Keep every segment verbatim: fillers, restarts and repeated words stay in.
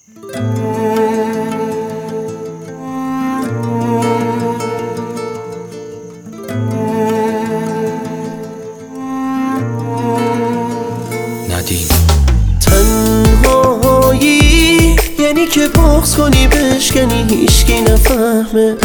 ندیم. تنهایی یعنی که بغض کنی بشکنی هیچکی نفهمه.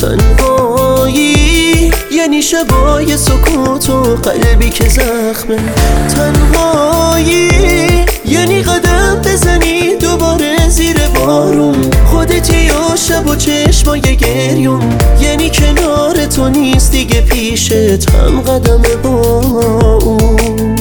تنهایی یعنی شبای سکوت و قلبی که زخمه. تنهایی یعنی قدم بزنی دوباره زیر بارون، خودتی و شب و چشمای گریون. یعنی کنار تو نیست دیگه پیشت هم قدم با اون.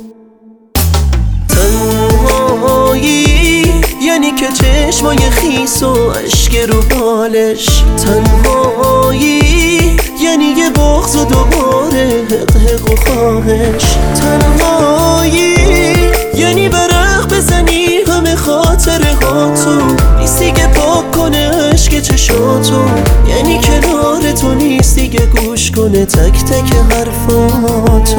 تنهایی یعنی که چشمای خیس و عشق رو بالش. تنهایی یعنی یه بغض و دوباره حق حق و خواهش. تنهایی یعنی برق بزنی همه خاطره ها تو، نیست دیگه پاک کنه عشق چشاتو. یعنی کنار تو نیست دیگه گوش کنه تک تک حرفاتو.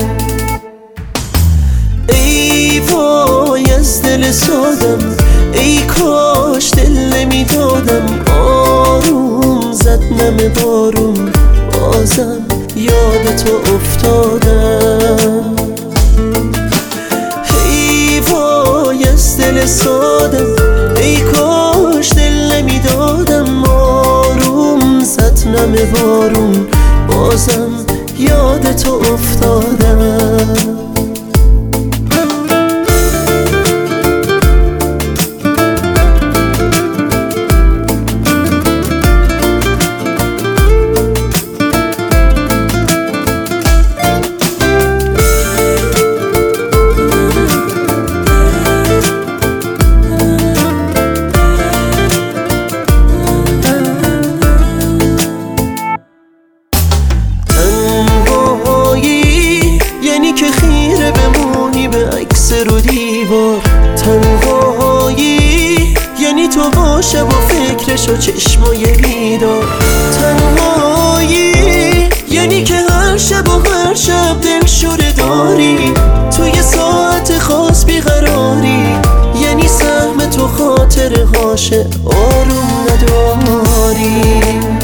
ای وای از دل سادم، ای کاش دل نمیدادم. آروم زد نم بارون، بازم یاد تو افتادم. ای وای از دل سادم، ای کاش دل نمیدادم. آروم زد نم بارون، بازم یاد تو افتادم. که خیره بمونی به عکس رو دیوار. تنهایی یعنی تو باشه با فکرش و چشمای بیدار. تنهایی یعنی که هر شب و هر شب دلشوره داری، توی ساعت خاص بیقراری. یعنی سهم تو خاطره هاشه آروم نداری.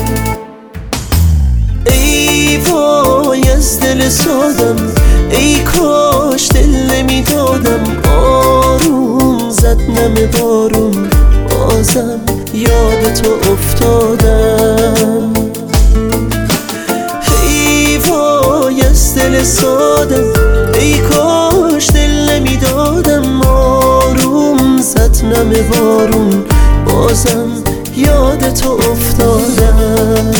ای وای از دل سادم، ای کاش دل نمیدادم. آروم زد نم بارون، بازم یاد تو افتادم. ای وای از دل سادم، ای کاش دل نمیدادم. آروم زد نم بارون، بازم یاد تو افتادم.